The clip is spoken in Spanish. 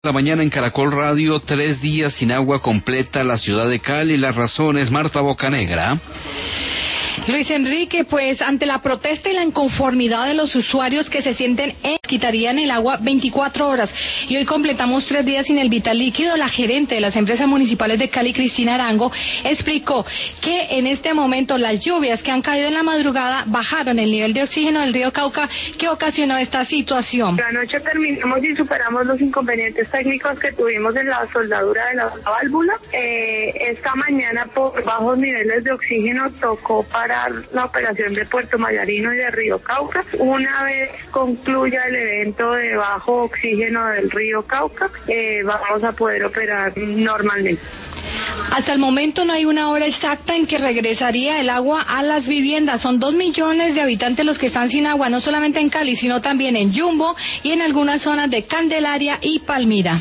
La mañana en Caracol Radio, 3 días sin agua completa la ciudad de Cali. Las razones, Marta Bocanegra. Luis Enrique, pues ante la protesta y la inconformidad de los usuarios que se sienten quitarían el agua 24 horas y hoy completamos 3 días sin el vital líquido, la gerente de las empresas municipales de Cali, Cristina Arango, explicó que en este momento las lluvias que han caído en la madrugada bajaron el nivel de oxígeno del río Cauca, que ocasionó esta situación. La noche terminamos y superamos los inconvenientes técnicos que tuvimos en la soldadura de la válvula. Esta mañana, por bajos niveles de oxígeno, tocó parar la operación de Puerto Mayarino y de Río Cauca. Una vez concluya el evento de bajo oxígeno del río Cauca, vamos a poder operar normalmente. Hasta el momento no hay una hora exacta en que regresaría el agua a las viviendas. Son 2 millones de habitantes los que están sin agua, no solamente en Cali, sino también en Yumbo y en algunas zonas de Candelaria y Palmira.